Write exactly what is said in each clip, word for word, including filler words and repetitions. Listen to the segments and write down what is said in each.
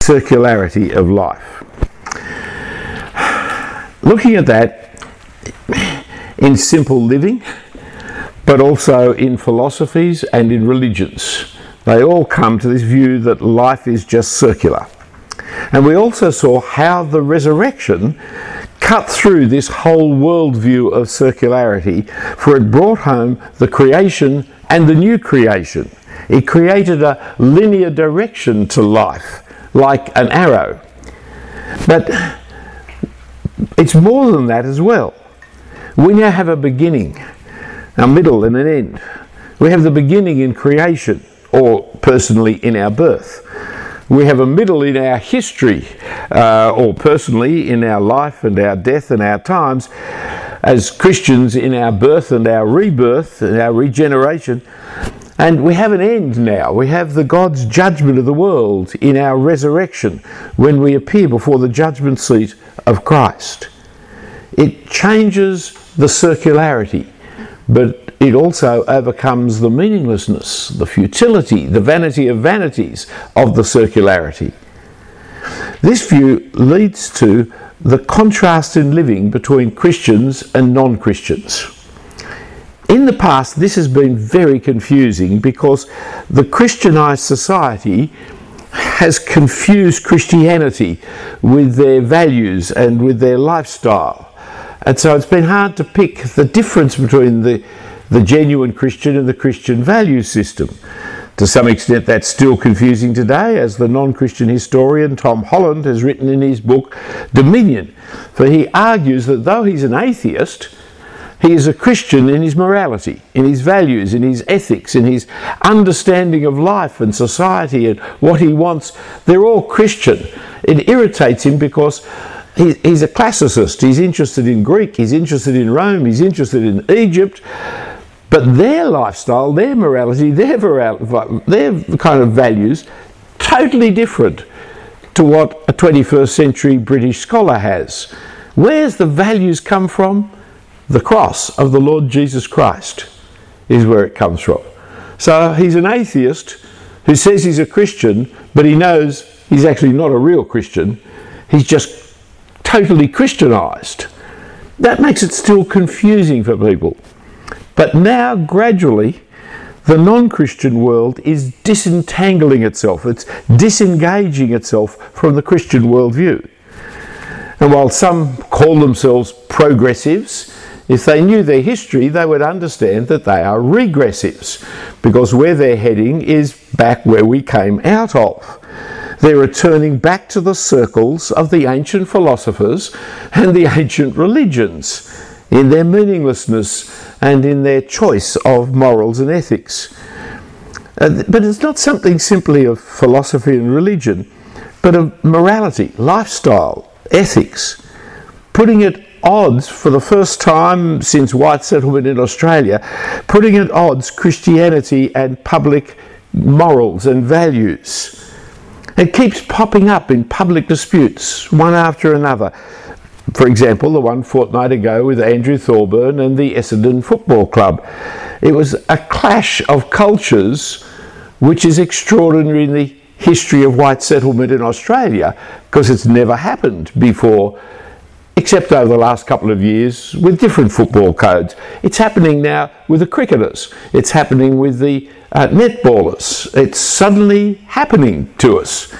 circularity of life. Looking at that in simple living, but also in philosophies and in religions, they all come to this view that life is just circular. And we also saw how the resurrection cut through this whole worldview of circularity, for it brought home the creation and the new creation. It created a linear direction to life, like an arrow. But it's more than that as well. We now have a beginning, a middle and an end. We have the beginning in creation, or personally in our birth. We have a middle in our history, uh, or personally in our life and our death and our times, as Christians in our birth and our rebirth and our regeneration. And we have an end now. We have the God's judgment of the world in our resurrection, when we appear before the judgment seat of Christ. It changes the circularity, but it also overcomes the meaninglessness, the futility, the vanity of vanities of the circularity. This view leads to the contrast in living between Christians and non-Christians. In the past, this has been very confusing because the Christianized society has confused Christianity with their values and with their lifestyle. And so it's been hard to pick the difference between the, the genuine Christian and the Christian value system. To some extent that's still confusing today, as the non-Christian historian Tom Holland has written in his book Dominion. For he argues that though he's an atheist, he is a Christian in his morality, in his values, in his ethics, in his understanding of life and society and what he wants. They're all Christian. It irritates him because he, he's a classicist. He's interested in Greek, he's interested in Rome, he's interested in Egypt. But their lifestyle, their morality, their, viral, their kind of values, totally different to what a twenty-first century British scholar has. Where's the values come from? The cross of the Lord Jesus Christ is where it comes from. So he's an atheist who says he's a Christian, but he knows he's actually not a real Christian. He's just totally Christianized. That makes it still confusing for people. But now, gradually, the non-Christian world is disentangling itself. It's disengaging itself from the Christian worldview. And while some call themselves progressives, if they knew their history, they would understand that they are regressives, because where they're heading is back where we came out of. They're returning back to the circles of the ancient philosophers and the ancient religions, in their meaninglessness and in their choice of morals and ethics. Uh, but it's not something simply of philosophy and religion, but of morality, lifestyle, ethics, putting at odds for the first time since white settlement in Australia, putting at odds Christianity and public morals and values. It keeps popping up in public disputes, one after another. For example, the one fortnight ago with Andrew Thorburn and the Essendon Football Club. It was a clash of cultures which is extraordinary in the history of white settlement in Australia, because it's never happened before, except over the last couple of years with different football codes. It's happening now with the cricketers. It's happening with the uh, netballers. It's suddenly happening to us.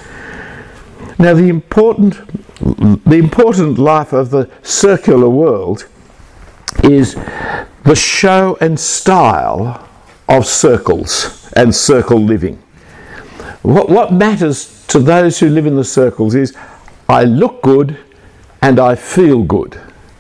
Now, the important, the important life of the circular world is the show and style of circles and circle living. What, what matters to those who live in the circles is, I look good and I feel good.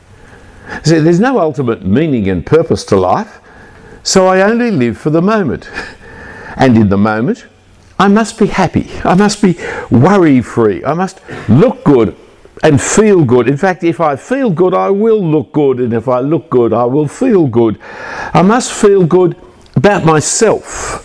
See, there's no ultimate meaning and purpose to life, so I only live for the moment. And in the moment, I must be happy. I must be worry-free. I must look good and feel good. In fact, if I feel good, I will look good. And if I look good, I will feel good. I must feel good about myself.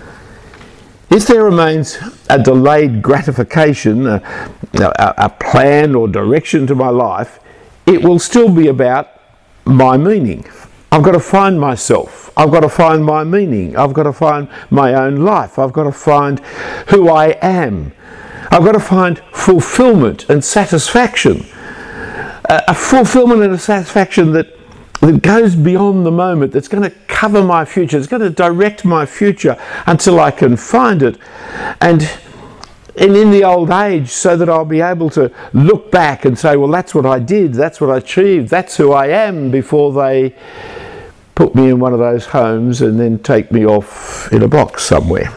If there remains a delayed gratification, a, a, a plan or direction to my life, it will still be about my meaning. I've got to find myself. I've got to find my meaning. I've got to find my own life. I've got to find who I am. I've got to find fulfillment and satisfaction. A, a fulfillment and a satisfaction that, that goes beyond the moment, that's going to cover my future, it's going to direct my future until I can find it. And, and in the old age, so that I'll be able to look back and say, well, that's what I did, that's what I achieved, that's who I am, before they put me in one of those homes and then take me off in a box somewhere.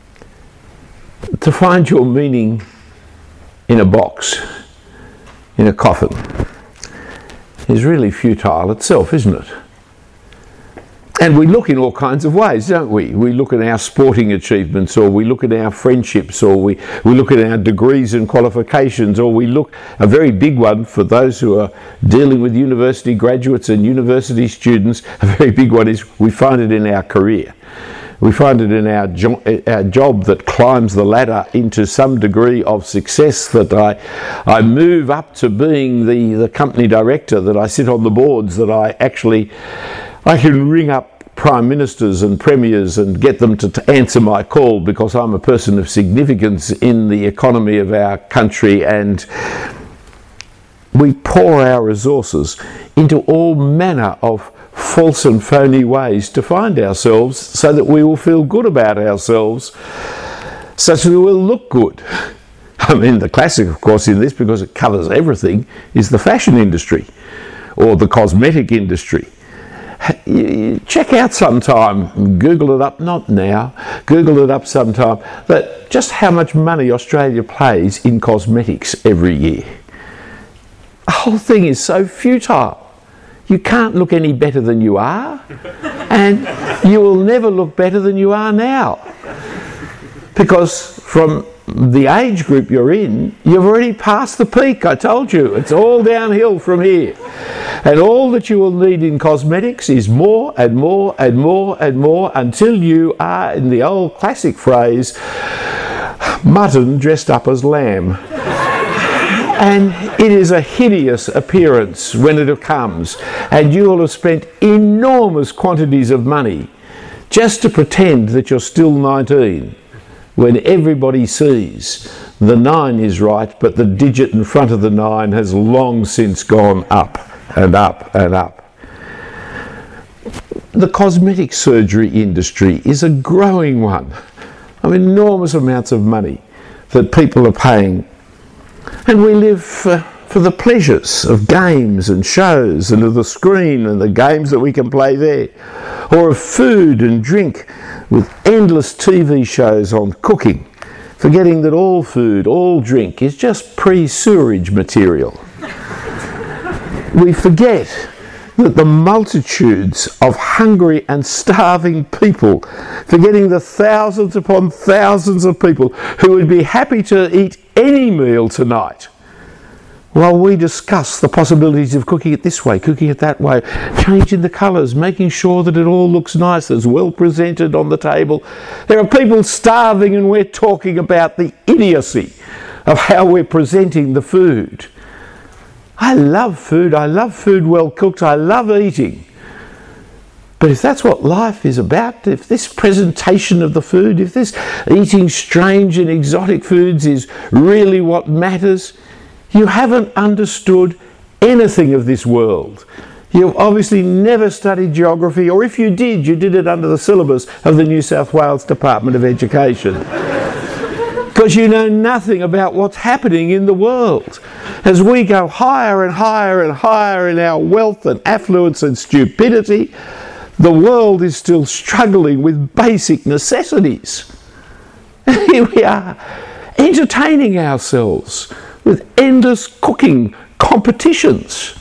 To find your meaning in a box, in a coffin, is really futile itself, isn't it? And we look in all kinds of ways, don't we? We look at our sporting achievements, or we look at our friendships, or we, we look at our degrees and qualifications, or we look, a very big one for those who are dealing with university graduates and university students, a very big one is we find it in our career. We find it in our, jo- our job that climbs the ladder into some degree of success, that I, I move up to being the, the company director, that I sit on the boards, that I actually, I can ring up prime ministers and premiers and get them to, to answer my call because I'm a person of significance in the economy of our country, and we pour our resources into all manner of false and phony ways to find ourselves, so that we will feel good about ourselves, such that we will look good. I mean, the classic, of course, in this, because it covers everything, is the fashion industry or the cosmetic industry. You check out sometime, Google it up, not now, Google it up sometime, that just how much money Australia pays in cosmetics every year. The whole thing is so futile. You can't look any better than you are, and you will never look better than you are now. Because from the age group you're in, you've already passed the peak, I told you. It's all downhill from here. And all that you will need in cosmetics is more and more and more and more, until you are, in the old classic phrase, mutton dressed up as lamb. And it is a hideous appearance when it comes, and you will have spent enormous quantities of money just to pretend that you're still nineteen, when everybody sees the nine is right, but the digit in front of the nine has long since gone up and up and up. The cosmetic surgery industry is a growing one. I mean, enormous amounts of money that people are paying. And we live for, for the pleasures of games and shows, and of the screen and the games that we can play there, or of food and drink, with endless T V shows on cooking, forgetting that all food, all drink is just pre-sewerage material. We forget that the multitudes of hungry and starving people, forgetting the thousands upon thousands of people who would be happy to eat any meal tonight, while we discuss the possibilities of cooking it this way, cooking it that way, changing the colours, making sure that it all looks nice, as well presented on the table. There are people starving, and we're talking about the idiocy of how we're presenting the food. I love food, I love food well cooked, I love eating. But if that's what life is about, if this presentation of the food, if this eating strange and exotic foods is really what matters, you haven't understood anything of this world. You've obviously never studied geography, or if you did, you did it under the syllabus of the New South Wales Department of Education. Because you know nothing about what's happening in the world. As we go higher and higher and higher in our wealth and affluence and stupidity, the world is still struggling with basic necessities. Here we are, entertaining ourselves with endless cooking competitions.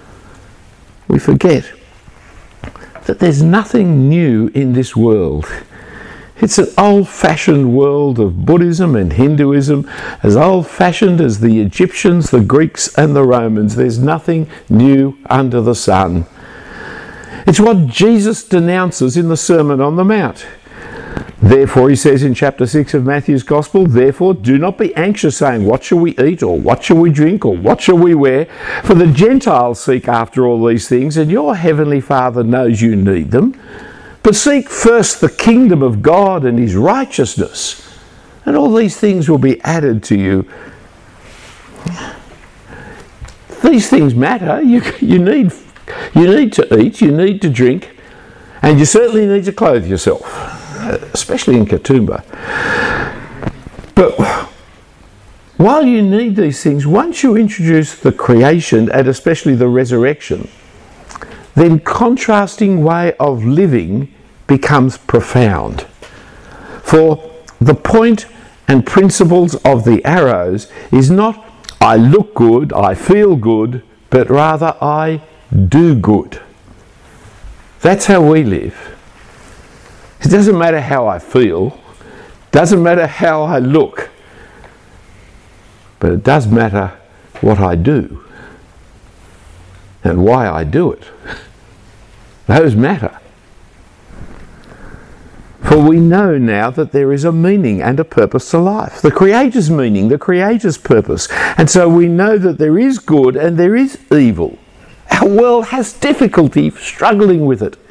We forget that there's nothing new in this world. It's an old-fashioned world of Buddhism and Hinduism, as old-fashioned as the Egyptians, the Greeks and the Romans. There's nothing new under the sun. It's what Jesus denounces in the Sermon on the Mount. Therefore, he says in chapter six of Matthew's Gospel, therefore do not be anxious, saying, what shall we eat, or what shall we drink, or what shall we wear? For the Gentiles seek after all these things, and your heavenly Father knows you need them. But seek first the kingdom of God and his righteousness, and all these things will be added to you. These things matter. You, you need, you need to eat, you need to drink, and you certainly need to clothe yourself, especially in Katoomba. But while you need these things, once you introduce the creation and especially the resurrection, then contrasting way of living becomes profound. For the point and principles of the arrows is not I look good, I feel good, but rather I do good. That's how we live. It doesn't matter how I feel, doesn't matter how I look, but it does matter what I do and why I do it. Those matter. For we know now that there is a meaning and a purpose to life. The Creator's meaning, the Creator's purpose. And so we know that there is good and there is evil. Our world has difficulty struggling with it.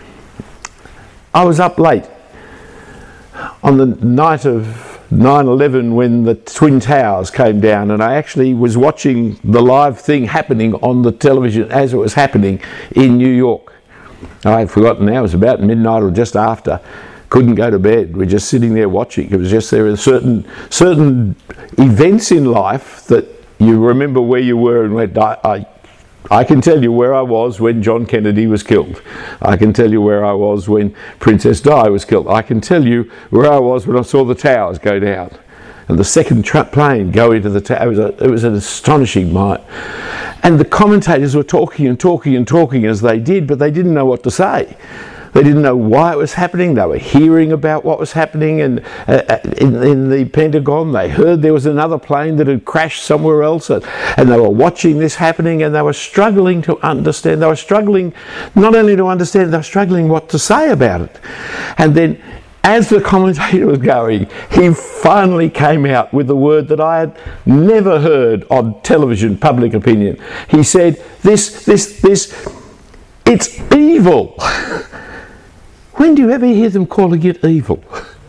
I was up late on the night of nine eleven when the Twin Towers came down, and I actually was watching the live thing happening on the television as it was happening in New York. I had forgotten now, it was about midnight or just after. Couldn't go to bed. We're just sitting there watching. It was just there are certain certain events in life that you remember where you were and went, I, I, I can tell you where I was when John Kennedy was killed. I can tell you where I was when Princess Di was killed. I can tell you where I was when I saw the towers go down and the second tra- plane go into the tower. It was, a, it was an astonishing night. And the commentators were talking and talking and talking as they did, but they didn't know what to say. They didn't know why it was happening. They were hearing about what was happening and uh, in, in the Pentagon. They heard there was another plane that had crashed somewhere else, and, and they were watching this happening, and they were struggling to understand. They were struggling not only to understand, they were struggling what to say about it. And then as the commentator was going, he finally came out with the word that I had never heard on television, public opinion. He said, this, this, this, it's evil. When do you ever hear them calling it evil?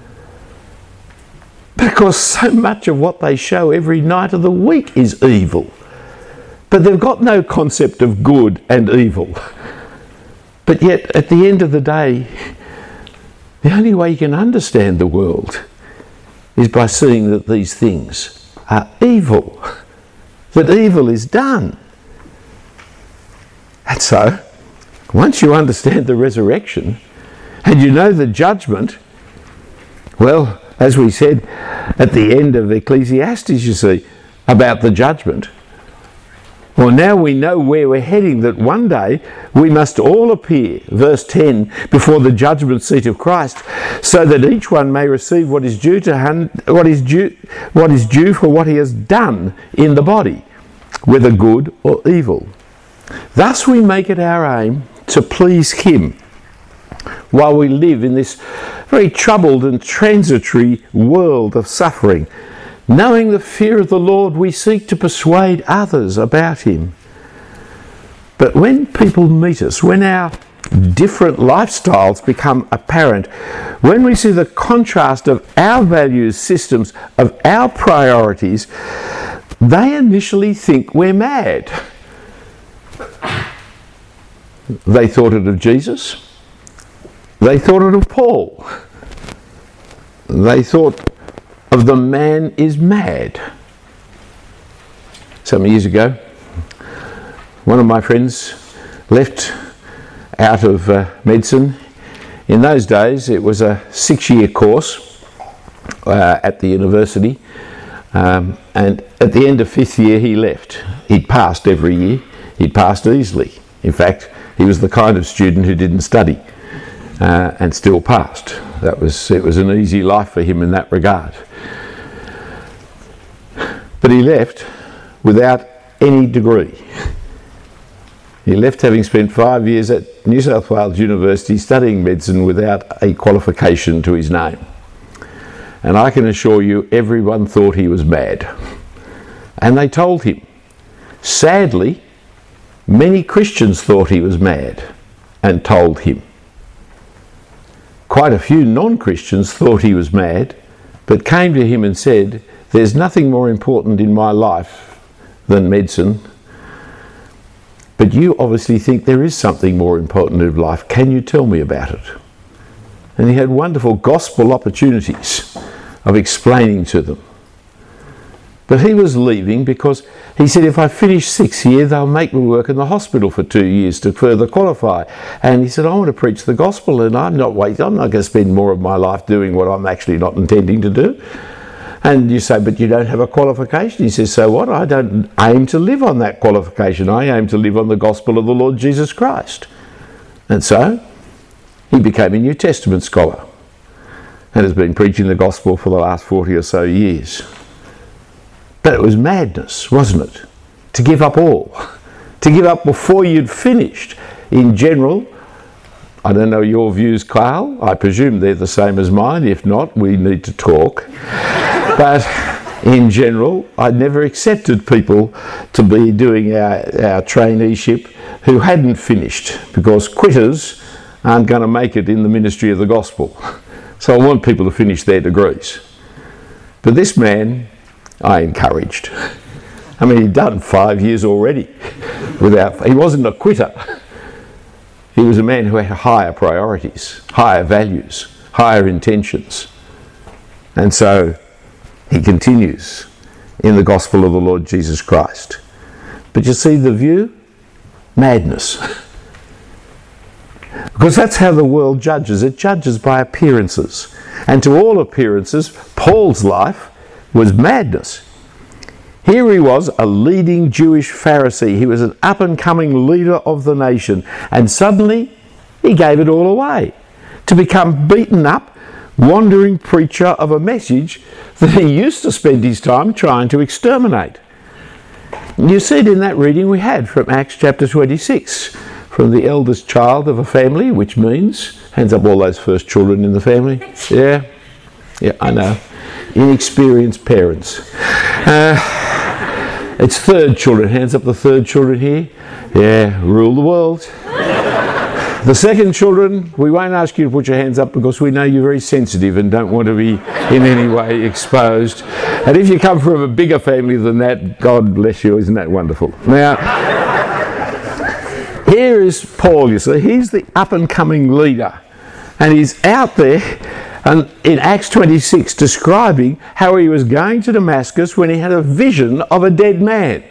Because so much of what they show every night of the week is evil. But they've got no concept of good and evil. But yet, at the end of the day, the only way you can understand the world is by seeing that these things are evil. That evil is done. And so, once you understand the resurrection, and you know the judgment, well, as we said at the end of Ecclesiastes, you see, about the judgment. Well, now we know where we're heading, that one day we must all appear, verse ten, before the judgment seat of Christ, so that each one may receive what is due to him, what is due, what is due for what he has done in the body, whether good or evil. Thus we make it our aim to please him, while we live in this very troubled and transitory world of suffering. Knowing the fear of the Lord, we seek to persuade others about him. But when people meet us, when our different lifestyles become apparent, when we see the contrast of our values systems, of our priorities, they initially think we're mad. They thought it of Jesus. They thought it of Paul. They thought of the man is mad. Some years ago, one of my friends left out of uh, medicine. In those days, it was a six-year course uh, at the university, um, and at the end of fifth year, he left. He'd passed every year. He'd passed easily. In fact, he was the kind of student who didn't study. Uh, and still passed. That was it was an easy life for him in that regard. But he left without any degree. He left having spent five years at New South Wales University studying medicine without a qualification to his name. And I can assure you, everyone thought he was mad. And they told him. Sadly, many Christians thought he was mad and told him. Quite a few non-Christians thought he was mad but came to him and said, "There's nothing more important in my life than medicine, but you obviously think there is something more important in life. Can you tell me about it?" And he had wonderful gospel opportunities of explaining to them. But he was leaving because he said, "If I finish six here, they'll make me work in the hospital for two years to further qualify." And he said, "I want to preach the gospel, and I'm not waiting. I'm not going to spend more of my life doing what I'm actually not intending to do." And you say, "But you don't have a qualification." He says, "So what? I don't aim to live on that qualification. I aim to live on the gospel of the Lord Jesus Christ." And so he became a New Testament scholar and has been preaching the gospel for the last forty or so years. But it was madness, wasn't it? To give up all. To give up before you'd finished. In general, I don't know your views, Carl. I presume they're the same as mine. If not, we need to talk. But in general, I never accepted people to be doing our, our traineeship who hadn't finished, because quitters aren't going to make it in the ministry of the gospel. So I want people to finish their degrees. But this man, I encouraged. I mean, he'd done five years already. Without, he wasn't a quitter. He was a man who had higher priorities, higher values, higher intentions. And so he continues in the gospel of the Lord Jesus Christ. But you see the view? Madness. Because that's how the world judges. It judges by appearances. And to all appearances, Paul's life was madness. Here he was, a leading Jewish Pharisee. He was an up-and-coming leader of the nation. And suddenly, he gave it all away to become beaten up, wandering preacher of a message that he used to spend his time trying to exterminate. You see it in that reading we had from Acts chapter twenty-six, from the eldest child of a family, which means, hands up all those first children in the family. Yeah, yeah, I know. Inexperienced parents. Uh, it's third children. Hands up the third children here. Yeah, rule the world. The second children, we won't ask you to put your hands up because we know you're very sensitive and don't want to be in any way exposed. And if you come from a bigger family than that, God bless you, isn't that wonderful? Now, here is Paul, you see. He's the up-and-coming leader. And he's out there and in Acts twenty-six describing how he was going to Damascus when he had a vision of a dead man.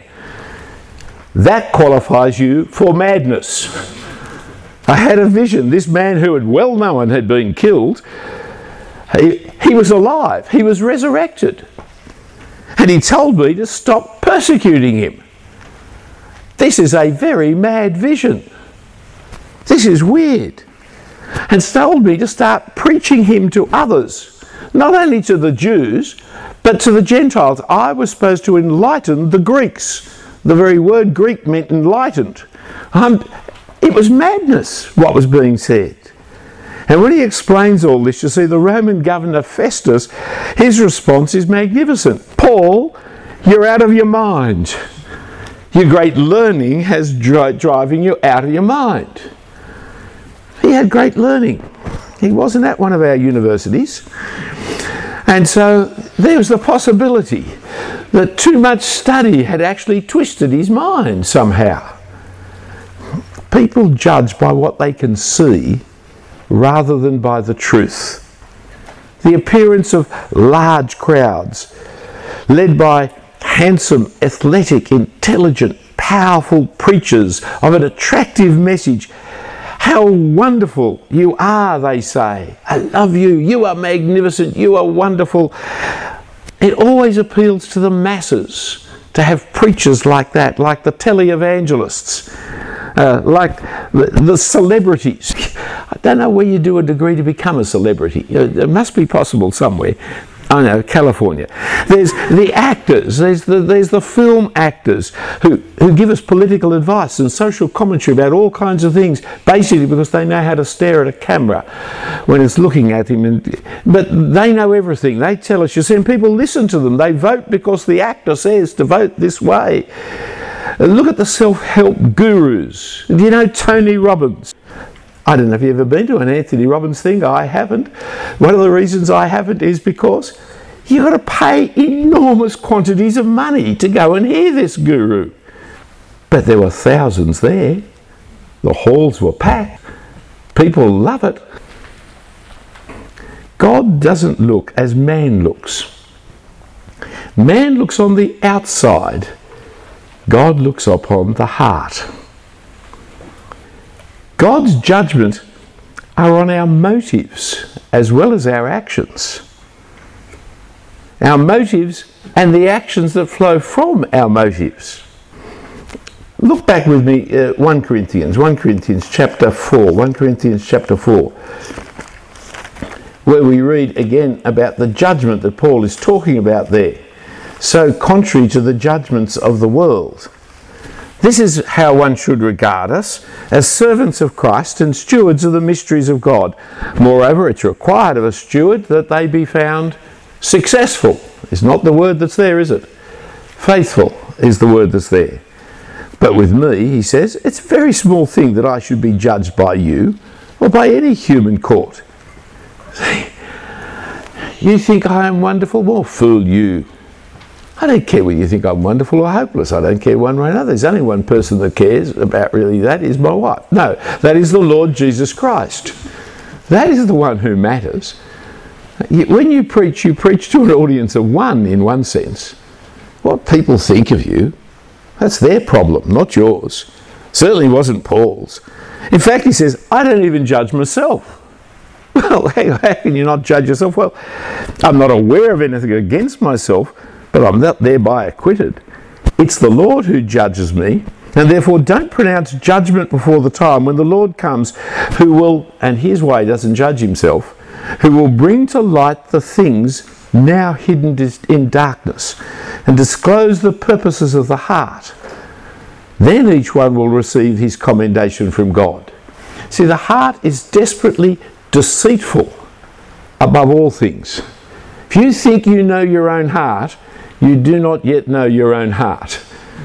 That qualifies you for madness. I had a vision. This man who had well known had been killed, he, he was alive. He was resurrected. And he told me to stop persecuting him. This is a very mad vision. This is weird. And told me to start preaching him to others, not only to the Jews, but to the Gentiles. I was supposed to enlighten the Greeks. The very word Greek meant enlightened. Um, it was madness, what was being said. And when he explains all this, you see, the Roman governor Festus, his response is magnificent. "Paul, you're out of your mind. Your great learning has dri- driving you out of your mind." He had great learning. He wasn't at one of our universities. And so there was the possibility that too much study had actually twisted his mind somehow. People judge by what they can see rather than by the truth. The appearance of large crowds, led by handsome, athletic, intelligent, powerful preachers of an attractive message. "How wonderful you are," they say. "I love you. You are magnificent. You are wonderful." It always appeals to the masses to have preachers like that, like the televangelists, uh, like the, the celebrities. I don't know where you do a degree to become a celebrity. It must be possible somewhere. I know, California. There's the actors, there's the, there's the film actors who, who give us political advice and social commentary about all kinds of things, basically because they know how to stare at a camera when it's looking at him. And, but they know everything. They tell us, you see, and people listen to them. They vote because the actor says to vote this way. Look at the self-help gurus. Do you know Tony Robbins? I don't know if you've ever been to an Anthony Robbins thing. I haven't. One of the reasons I haven't is because You've got to pay enormous quantities of money to go and hear this guru. But there were thousands there. The halls were packed. People love it. God doesn't look as man looks. Man looks on the outside. God looks upon the heart. God's judgment are on our motives as well as our actions. Our motives and the actions that flow from our motives. Look back with me, uh, First Corinthians, First Corinthians chapter four, First Corinthians chapter four, where we read again about the judgment that Paul is talking about there. So contrary to the judgments of the world. This is how one should regard us, as servants of Christ and stewards of the mysteries of God. Moreover, it's required of a steward that they be found successful. It's not the word that's there, is it? Faithful is the word that's there. But with me, he says, it's a very small thing that I should be judged by you or by any human court. See, you think I am wonderful? Well, fool you. I don't care whether you think I'm wonderful or hopeless. I don't care one way or another. There's only one person that cares about really that is my wife. No, that is the Lord Jesus Christ. That is the one who matters. When you preach, you preach to an audience of one in one sense. What people think of you, that's their problem, not yours. Certainly wasn't Paul's. In fact, he says, I don't even judge myself. Well, how can you not judge yourself? Well, I'm not aware of anything against myself, but I'm not thereby acquitted. It's the Lord who judges me, and therefore don't pronounce judgment before the time when the Lord comes, who will, and here's why he doesn't judge himself, who will bring to light the things now hidden in darkness, and disclose the purposes of the heart. Then each one will receive his commendation from God. See, the heart is desperately deceitful above all things. If you think you know your own heart, you do not yet know your own heart.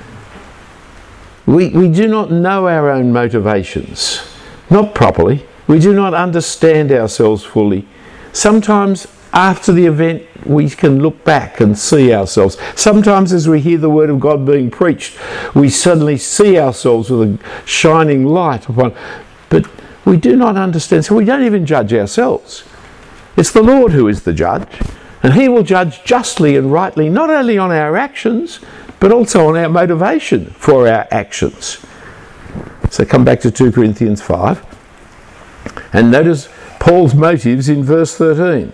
We, we do not know our own motivations, not properly. We do not understand ourselves fully. Sometimes after the event we can look back and see ourselves. Sometimes as we hear the word of God being preached, we suddenly see ourselves with a shining light upon. But we do not understand, so we don't even judge ourselves. It's the Lord who is the judge. And he will judge justly and rightly, not only on our actions, but also on our motivation for our actions. So come back to Second Corinthians five. And notice Paul's motives in verse thirteen.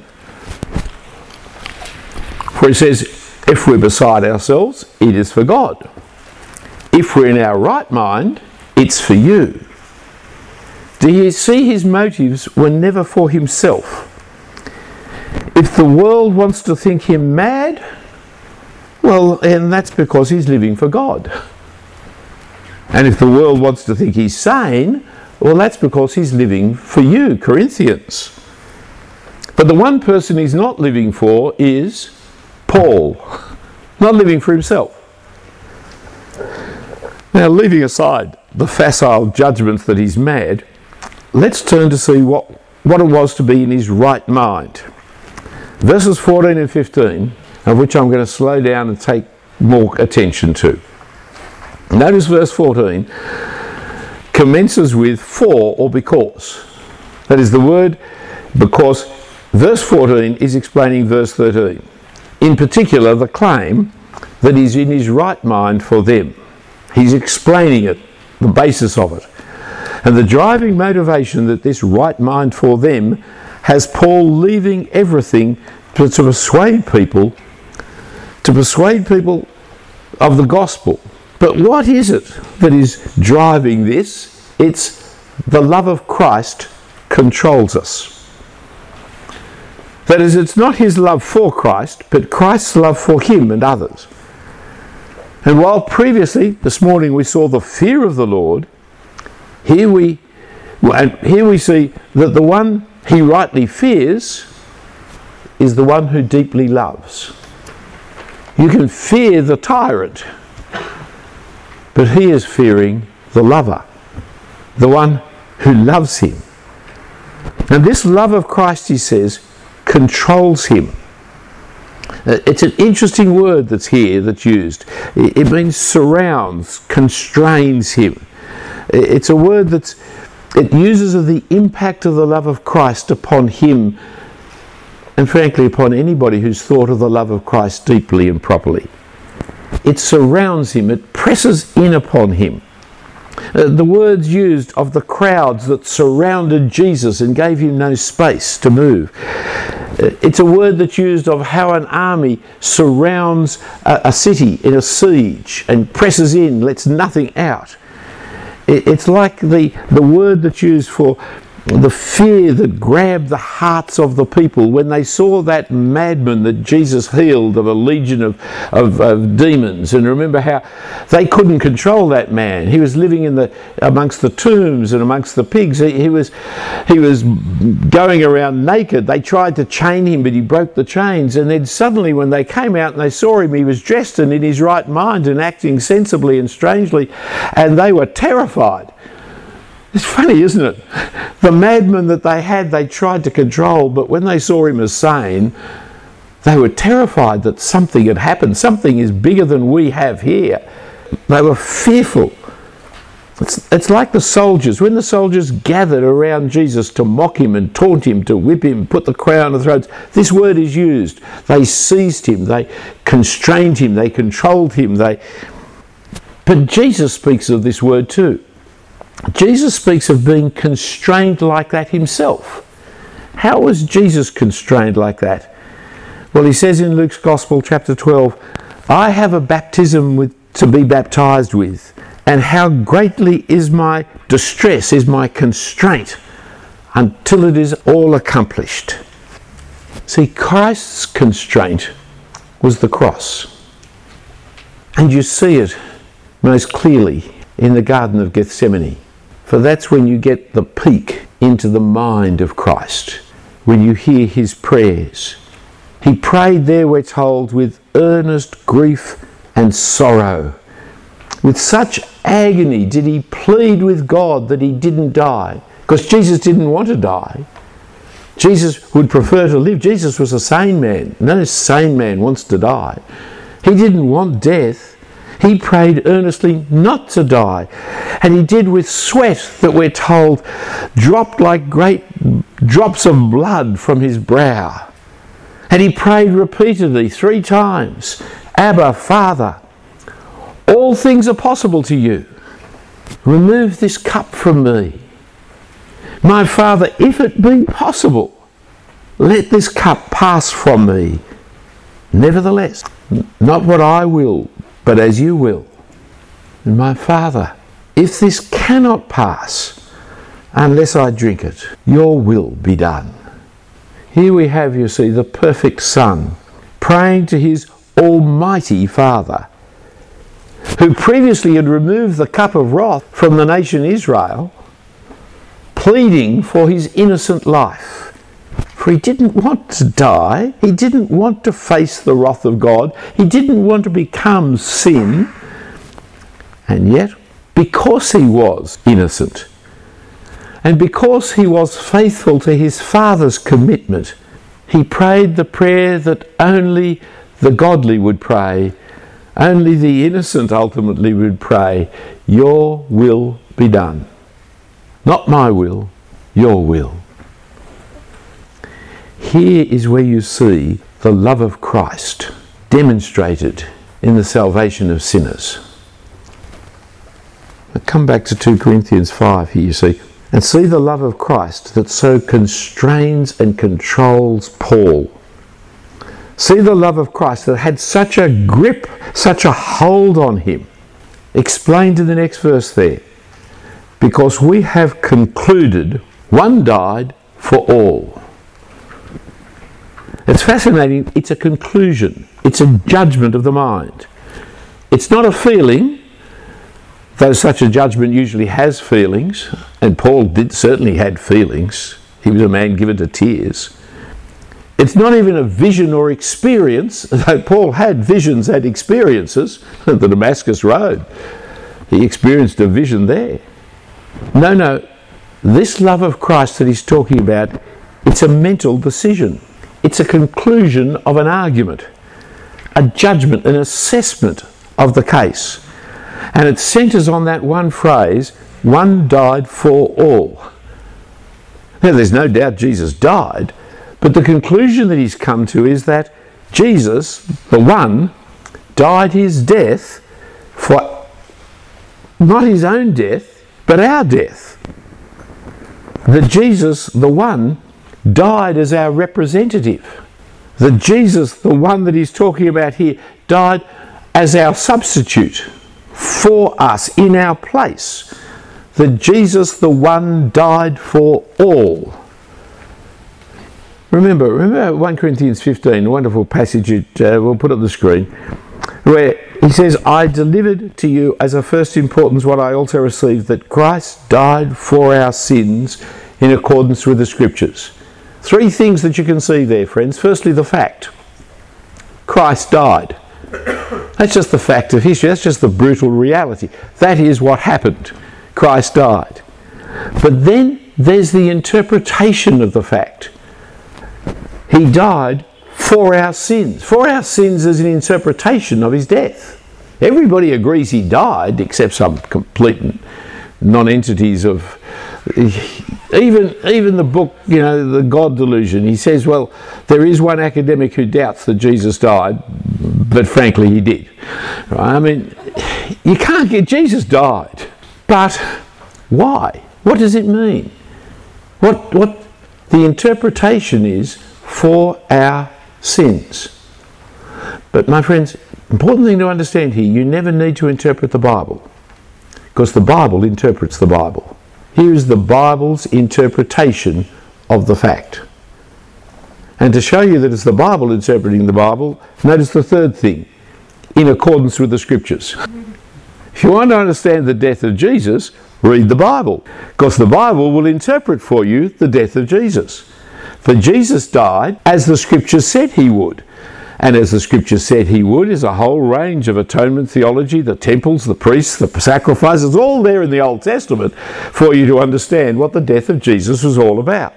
Where he says, if we're beside ourselves, it is for God. If we're in our right mind, it's for you. Do you see his motives were never for himself? If the world wants to think him mad, well, and that's because he's living for God. And if the world wants to think he's sane, well, that's because he's living for you, Corinthians. But the one person he's not living for is Paul, not living for himself. Now, leaving aside the facile judgments that he's mad, let's turn to see what, what it was to be in his right mind. Verses fourteen and fifteen, of which I'm going to slow down and take more attention to. Notice verse fourteen commences with for or because. That is the word because. Verse fourteen is explaining verse thirteen. In particular, the claim that he's in his right mind for them. He's explaining it, the basis of it. And the driving motivation that this right mind for them has Paul leaving everything to, to persuade people, to persuade people of the gospel. But what is it that is driving this? It's the love of Christ controls us. That is, it's not his love for Christ, but Christ's love for him and others. And while previously, this morning, we saw the fear of the Lord, here we, and here we see that the one he rightly fears is the one who deeply loves. You can fear the tyrant, but he is fearing the lover, the one who loves him. And this love of Christ, he says, controls him. Uh, it's an interesting word that's here, that's used. It, it means surrounds, constrains him. It's a word that's, it uses of the impact of the love of Christ upon him, and frankly upon anybody who's thought of the love of Christ deeply and properly. It surrounds him, it presses in upon him. Uh, the words used of the crowds that surrounded Jesus and gave him no space to move. Uh, it's a word that's used of how an army surrounds a, a city in a siege and presses in, lets nothing out. It, it's like the, the word that's used for the fear that grabbed the hearts of the people when they saw that madman that Jesus healed of a legion of, of, of demons. And remember how they couldn't control that man. He was living in the amongst the tombs and amongst the pigs. He, he was he was going around naked. They tried to chain him, but he broke the chains. And then suddenly when they came out and they saw him, he was dressed and in his right mind and acting sensibly and strangely, and they were terrified. It's funny, isn't it? The madman that they had, they tried to control, but when they saw him as sane, they were terrified that something had happened. Something is bigger than we have here. They were fearful. It's, it's like the soldiers. When the soldiers gathered around Jesus to mock him and taunt him, to whip him, put the crown on their throats, this word is used. They seized him, they constrained him, they controlled him. They. But Jesus speaks of this word too. Jesus speaks of being constrained like that himself. How was Jesus constrained like that? Well, he says in Luke's Gospel, chapter twelve, I have a baptism with, to be baptized with, and how greatly is my distress, is my constraint, until it is all accomplished. See, Christ's constraint was the cross. And you see it most clearly in the Garden of Gethsemane. For that's when you get the peek into the mind of Christ, when you hear his prayers. He prayed there, we're told, with earnest grief and sorrow. With such agony did he plead with God that he didn't die, because Jesus didn't want to die. Jesus would prefer to live. Jesus was a sane man. No sane man wants to die. He didn't want death. He prayed earnestly not to die. And he did with sweat that we're told dropped like great drops of blood from his brow. And he prayed repeatedly three times, Abba, Father, all things are possible to you. Remove this cup from me. My Father, if it be possible, let this cup pass from me. Nevertheless, not what I will, but as you will. And my Father, if this cannot pass unless I drink it, your will be done. Here we have, you see, the perfect Son praying to his almighty Father, who previously had removed the cup of wrath from the nation Israel, pleading for his innocent life. For he didn't want to die. He didn't want to face the wrath of God. He didn't want to become sin. And yet, because he was innocent, and because he was faithful to his Father's commitment, he prayed the prayer that only the godly would pray, only the innocent ultimately would pray, your will be done. Not my will, your will. Here is where you see the love of Christ demonstrated in the salvation of sinners. Now come back to two Corinthians five here, you see, and see the love of Christ that so constrains and controls Paul. See the love of Christ that had such a grip, such a hold on him. Explained in the next verse there. Because we have concluded one died for all. It's fascinating. It's a conclusion. It's a judgment of the mind. It's not a feeling, though such a judgment usually has feelings, and Paul did certainly had feelings. He was a man given to tears. It's not even a vision or experience, though Paul had visions and experiences. The Damascus Road, he experienced a vision there. No, no, this love of Christ that he's talking about, it's a mental decision. It's a conclusion of an argument. a judgment, an assessment of the case. And it centres on that one phrase, one died for all. Now, there's no doubt Jesus died, but the conclusion that he's come to is that Jesus, the one, died his death for not his own death, but our death. That Jesus, the one, died as our representative. That Jesus, the one that he's talking about here, died as our substitute for us, in our place. That Jesus, the one, died for all. Remember, remember First Corinthians fifteen, a wonderful passage, it, uh, we'll put up the screen, where he says, I delivered to you as of first importance what I also received, that Christ died for our sins in accordance with the Scriptures. Three things that you can see there, friends. Firstly, the fact. Christ died. That's just the fact of history. That's just the brutal reality. That is what happened. Christ died. But then there's the interpretation of the fact. He died for our sins. For our sins is an interpretation of his death. Everybody agrees he died, except some complete non-entities of... Even, even the book, you know, The God Delusion, he says, well, there is one academic who doubts that Jesus died, but frankly he did. Right? I mean, you can't get... Jesus died. But why? What does it mean? What, what the interpretation is for our sins. But my friends, important thing to understand here, you never need to interpret the Bible, because the Bible interprets the Bible. Here is the Bible's interpretation of the fact. And to show you that it's the Bible interpreting the Bible, notice the third thing, in accordance with the Scriptures. If you want to understand the death of Jesus, read the Bible, because the Bible will interpret for you the death of Jesus. For Jesus died as the Scriptures said he would. And as the Scriptures said he would is a whole range of atonement theology, the temples, the priests, the sacrifices, all there in the Old Testament for you to understand what the death of Jesus was all about.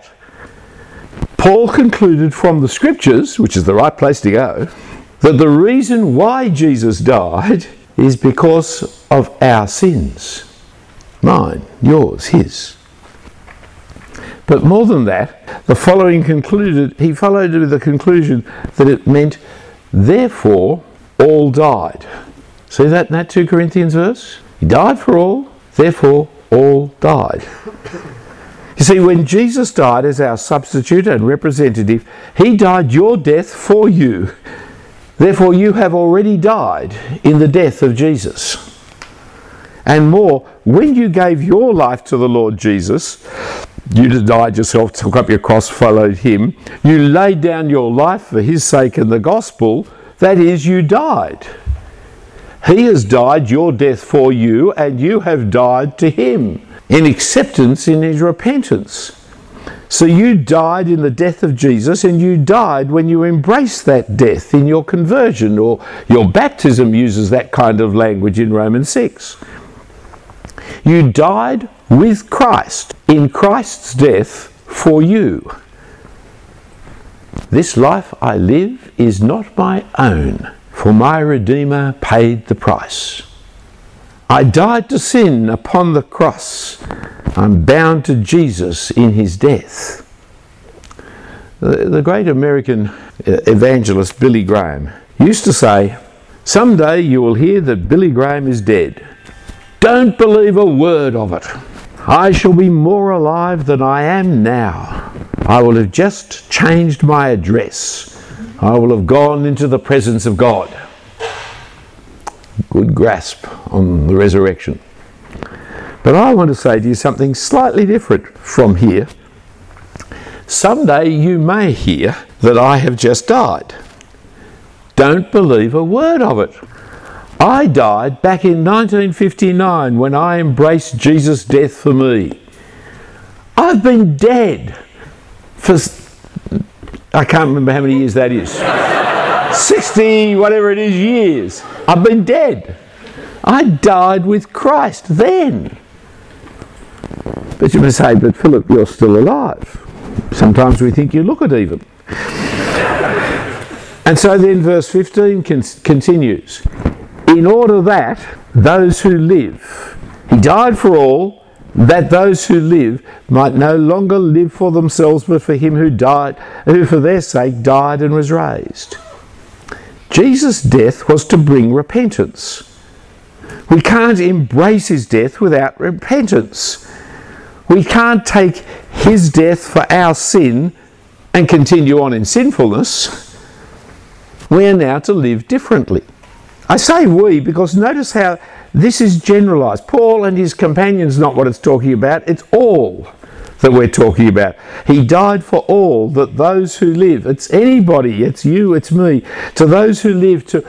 Paul concluded from the Scriptures, which is the right place to go, that the reason why Jesus died is because of our sins. Mine, yours, his. But more than that, the following concluded, he followed with the conclusion that it meant, therefore, all died. See that in that Second Corinthians verse? He died for all, therefore, all died. You see, when Jesus died as our substitute and representative, he died your death for you. Therefore, you have already died in the death of Jesus. And more, when you gave your life to the Lord Jesus, you denied yourself, took up your cross, followed him. You laid down your life for his sake and the gospel. That is, you died. He has died your death for you, and you have died to him in acceptance, in his repentance. So you died in the death of Jesus, and you died when you embraced that death in your conversion, or your baptism uses that kind of language in Romans six. You died with Christ, in Christ's death for you. This life I live is not my own, for my Redeemer paid the price. I died to sin upon the cross. I'm bound to Jesus in his death. The, the great American evangelist Billy Graham used to say, someday you will hear that Billy Graham is dead. Don't believe a word of it. I shall be more alive than I am now. I will have just changed my address. I will have gone into the presence of God. Good grasp on the resurrection. But I want to say to you something slightly different from here. Someday you may hear that I have just died. Don't believe a word of it. I died back in nineteen fifty-nine when I embraced Jesus' death for me. I've been dead for, I can't remember how many years that is. sixty, whatever it is, years. I've been dead. I died with Christ then. But you must say, but Philip, you're still alive. Sometimes we think you look it even. And so then verse fifteen con- continues. In order that those who live, he died for all, that those who live might no longer live for themselves, but for him who died, who for their sake died and was raised. Jesus' death was to bring repentance. We can't embrace his death without repentance. We can't take his death for our sin and continue on in sinfulness. We are now to live differently. I say we because notice how this is generalised. Paul and his companions, not what it's talking about, it's all that we're talking about. He died for all, that those who live, it's anybody, it's you, it's me, to those who live, to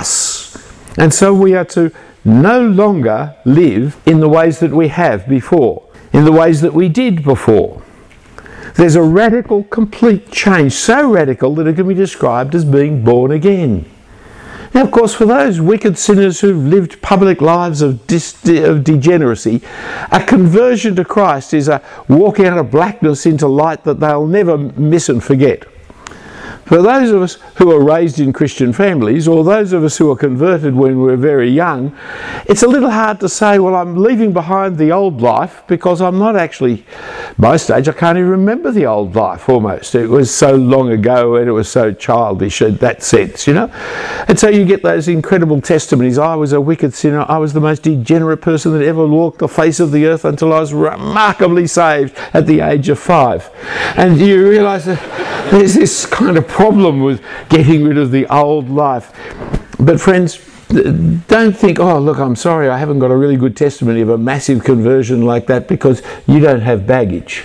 us. And so we are to no longer live in the ways that we have before, in the ways that we did before. There's a radical, complete change, so radical that it can be described as being born again. Now, of course, for those wicked sinners who've lived public lives of, dis- of degeneracy, a conversion to Christ is a walking out of blackness into light that they'll never miss and forget. For those of us who are raised in Christian families, or those of us who are converted when we're very young, it's a little hard to say, well, I'm leaving behind the old life, because I'm not actually, most age, I can't even remember the old life almost. It was so long ago and it was so childish in that sense, you know. And so you get those incredible testimonies. I was a wicked sinner. I was the most degenerate person that ever walked the face of the earth until I was remarkably saved at the age of five. And you realise that there's this kind of problem with getting rid of the old life. But friends, don't think, oh look, I'm sorry I haven't got a really good testimony of a massive conversion like that, because you don't have baggage.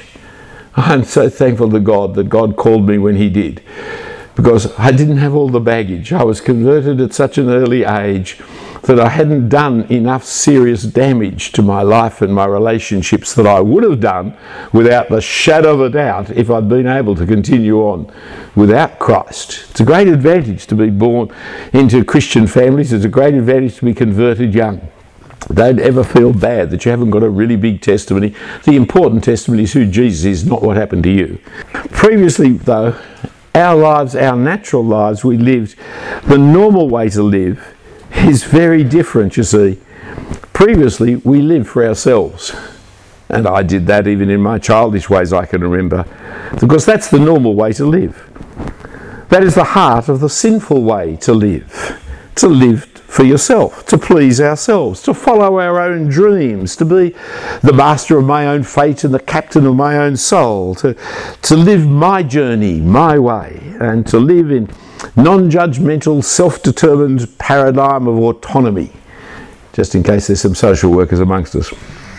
I'm so thankful to God that God called me when he did, because I didn't have all the baggage. I was converted at such an early age that I hadn't done enough serious damage to my life and my relationships that I would have done without the shadow of a doubt if I'd been able to continue on without Christ. It's a great advantage to be born into Christian families. It's a great advantage to be converted young. Don't ever feel bad that you haven't got a really big testimony. The important testimony is who Jesus is, not what happened to you. Previously, though, our lives, our natural lives we lived, the normal way to live is very different, you see. Previously, we lived for ourselves. And I did that even in my childish ways, I can remember. Because that's the normal way to live. That is the heart of the sinful way to live. To live for yourself, to please ourselves, to follow our own dreams, to be the master of my own fate and the captain of my own soul, to, to live my journey, my way, and to live in non-judgmental, self-determined paradigm of autonomy, just in case there's some social workers amongst us.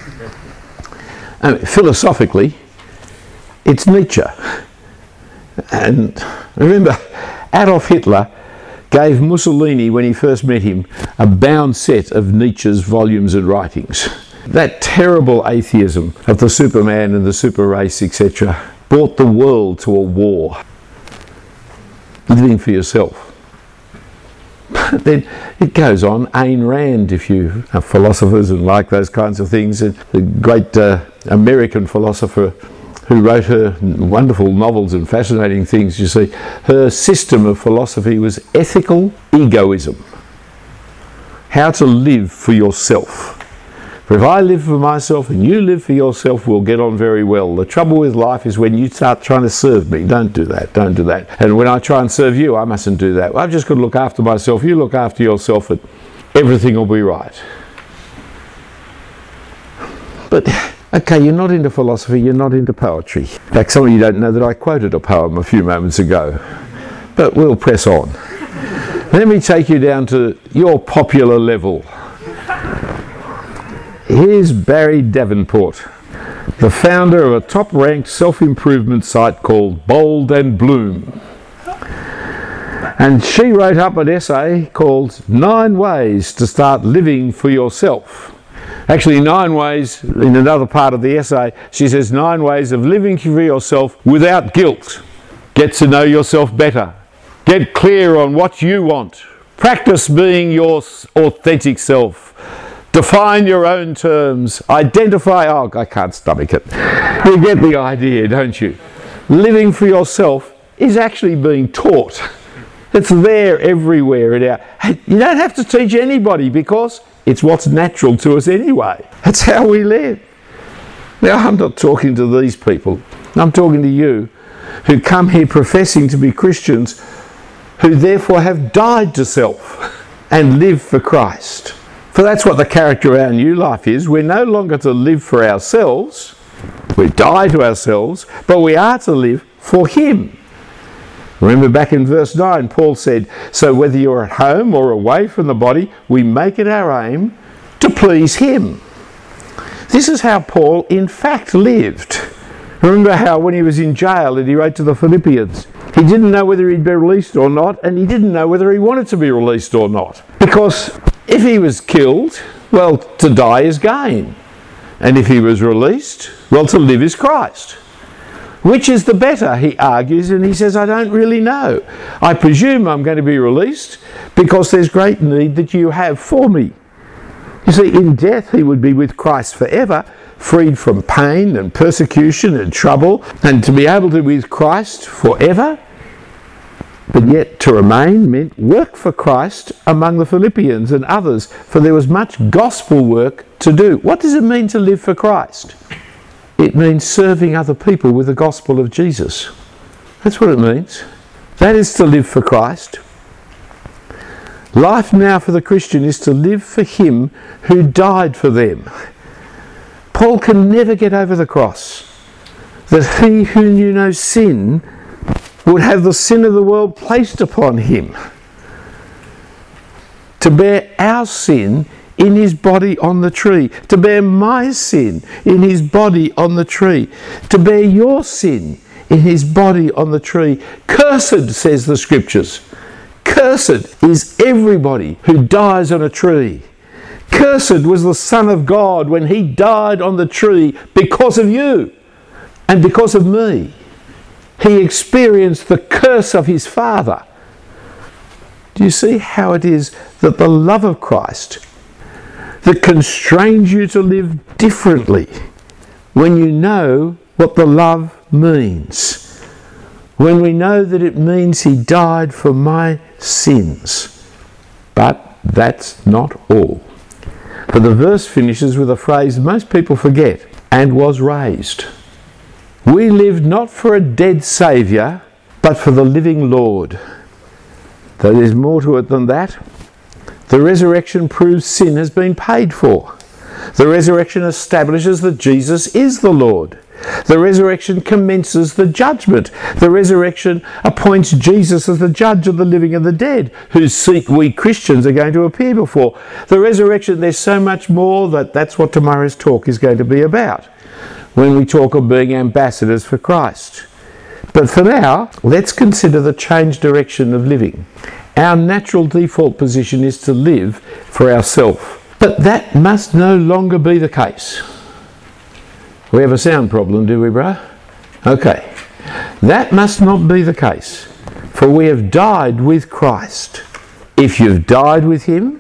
And philosophically, it's Nietzsche. And remember, Adolf Hitler gave Mussolini, when he first met him, a bound set of Nietzsche's volumes and writings. That terrible atheism of the Superman and the super race, et cetera, brought the world to a war. Living for yourself. But then it goes on. Ayn Rand, if you are philosophers and like those kinds of things, a great uh, American philosopher who wrote her wonderful novels and fascinating things, you see, her system of philosophy was ethical egoism. How to live for yourself. For if I live for myself and you live for yourself, we'll get on very well. The trouble with life is when you start trying to serve me. Don't do that, don't do that. And when I try and serve you, I mustn't do that. I've just got to look after myself. You look after yourself and everything will be right. But, okay, you're not into philosophy, you're not into poetry. In fact, some of you don't know that I quoted a poem a few moments ago. But we'll press on. Let me take you down to your popular level. Here's Barry Davenport, the founder of a top-ranked self-improvement site called Bold and Bloom. And she wrote up an essay called Nine Ways to Start Living for Yourself. Actually, nine ways, in another part of the essay, she says nine ways of living for yourself without guilt. Get to know yourself better. Get clear on what you want. Practice being your authentic self. Define your own terms. Identify... Oh, I can't stomach it. You get the idea, don't you? Living for yourself is actually being taught. It's there everywhere. In our, you don't have to teach anybody because it's what's natural to us anyway. That's how we live. Now, I'm not talking to these people. I'm talking to you who come here professing to be Christians, who therefore have died to self and live for Christ. For that's what the character of our new life is. We're no longer to live for ourselves. We die to ourselves, but we are to live for Him. Remember back in verse nine, Paul said, so whether you're at home or away from the body, we make it our aim to please Him. This is how Paul in fact lived. Remember how when he was in jail and he wrote to the Philippians, he didn't know whether he'd be released or not, and he didn't know whether he wanted to be released or not. Because if he was killed, well, to die is gain. And if he was released, well, to live is Christ. Which is the better, he argues, and he says, I don't really know. I presume I'm going to be released because there's great need that you have for me. You see, in death he would be with Christ forever, freed from pain and persecution and trouble, and to be able to be with Christ forever, but yet to remain meant work for Christ among the Philippians and others, for there was much gospel work to do. What does it mean to live for Christ? It means serving other people with the gospel of Jesus. That's what it means. That is to live for Christ. Life now for the Christian is to live for Him who died for them. Paul can never get over the cross, that He who knew no sin would have the sin of the world placed upon Him, to bear our sin in His body on the tree, to bear my sin in His body on the tree, to bear your sin in His body on the tree. Cursed, says the Scriptures, cursed is everybody who dies on a tree. Cursed was the Son of God when He died on the tree because of you and because of me. He experienced the curse of His Father. Do you see how it is that the love of Christ that constrains you to live differently when you know what the love means? When we know that it means He died for my sins. But that's not all. For the verse finishes with a phrase most people forget, and was raised. We lived not for a dead Saviour, but for the living Lord. Though there's more to it than that. The resurrection proves sin has been paid for. The resurrection establishes that Jesus is the Lord. The resurrection commences the judgment. The resurrection appoints Jesus as the judge of the living and the dead, whose seat we Christians are going to appear before. The resurrection, there's so much more that that's what tomorrow's talk is going to be about, when we talk of being ambassadors for Christ. But for now, let's consider the changed direction of living. Our natural default position is to live for ourselves. But that must no longer be the case. We have a sound problem, do we, bro? Okay. That must not be the case. For we have died with Christ. If you've died with Him,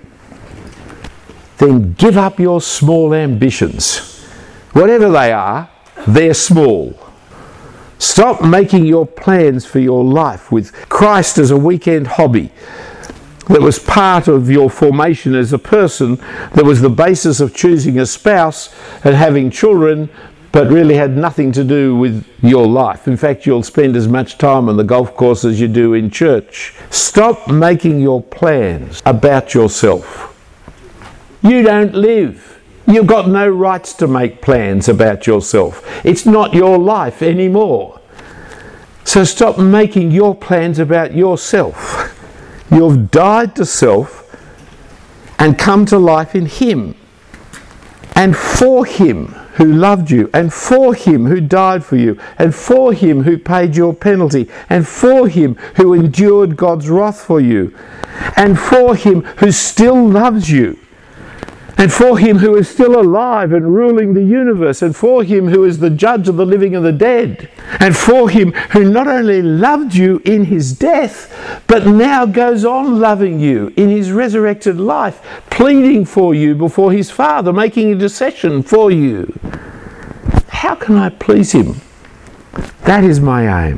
then give up your small ambitions. Whatever they are, they're small. Stop making your plans for your life with Christ as a weekend hobby that was part of your formation as a person, that was the basis of choosing a spouse and having children, but really had nothing to do with your life. In fact, you'll spend as much time on the golf course as you do in church. Stop making your plans about yourself. You don't live. You've got no rights to make plans about yourself. It's not your life anymore. So stop making your plans about yourself. You've died to self and come to life in Him, and for Him who loved you, and for Him who died for you, and for Him who paid your penalty, and for Him who endured God's wrath for you, and for Him who still loves you, and for Him who is still alive and ruling the universe, and for Him who is the judge of the living and the dead, and for Him who not only loved you in His death, but now goes on loving you in His resurrected life, pleading for you before His Father, making intercession for you. How can I please Him? That is my aim.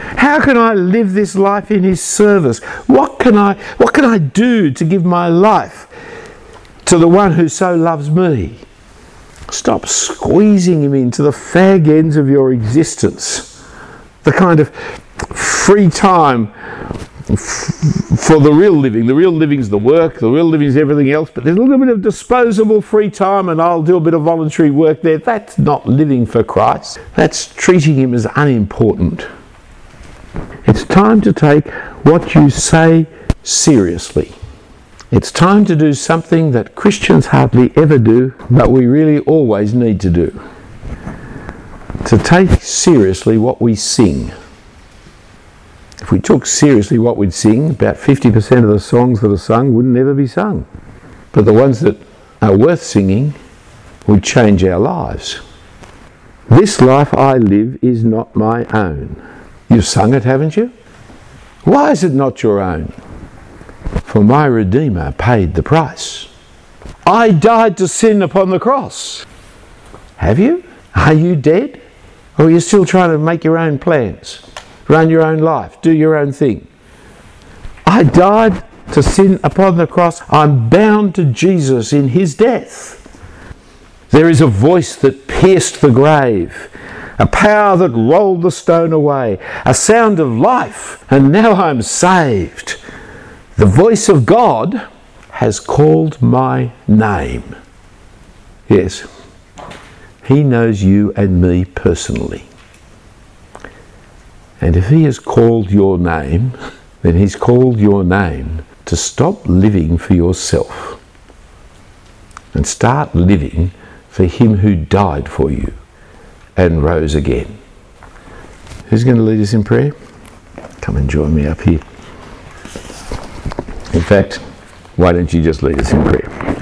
How can I live this life in his service? What can I, what can I do to give my life to the one who so loves me? Stop squeezing him into the fag ends of your existence. The kind of free time for the real living. The real living's the work, the real living's everything else, but there's a little bit of disposable free time and I'll do a bit of voluntary work there. That's not living for Christ. That's treating him as unimportant. It's time to take what you say seriously. It's time to do something that Christians hardly ever do, but we really always need to do. To take seriously what we sing. If we took seriously what we'd sing, about fifty percent of the songs that are sung wouldn't ever be sung. But the ones that are worth singing would change our lives. This life I live is not my own. You've sung it, haven't you? Why is it not your own? For my Redeemer paid the price. I died to sin upon the cross. Have you? Are you dead? Or are you still trying to make your own plans? Run your own life, do your own thing. I died to sin upon the cross. I'm bound to Jesus in his death. There is a voice that pierced the grave, a power that rolled the stone away, a sound of life, and now I'm saved. The voice of God has called my name. Yes, he knows you and me personally. And if he has called your name, then he's called your name to stop living for yourself and start living for him who died for you and rose again. Who's going to lead us in prayer? Come and join me up here. In fact, why don't you just lead us in prayer?